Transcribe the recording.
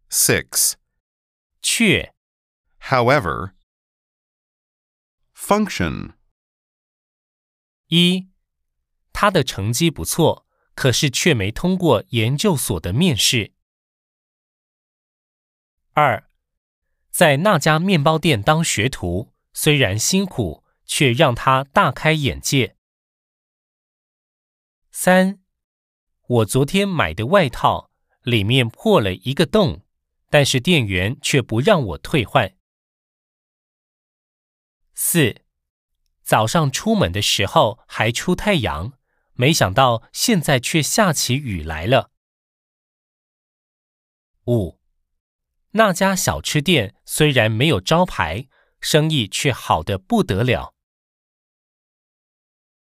6. 却 However. Function. 1. 他的成绩不错，可是却没通过研究所的面试。2. 在那家面包店当学徒，虽然辛苦，却让他大开眼界。3. 我昨天买的外套里面破了一个洞，但是店员却不让我退换。4. 早上出门的时候还出太阳，没想到现在却下起雨来了。5. 那家小吃店虽然没有招牌，生意却好得不得了。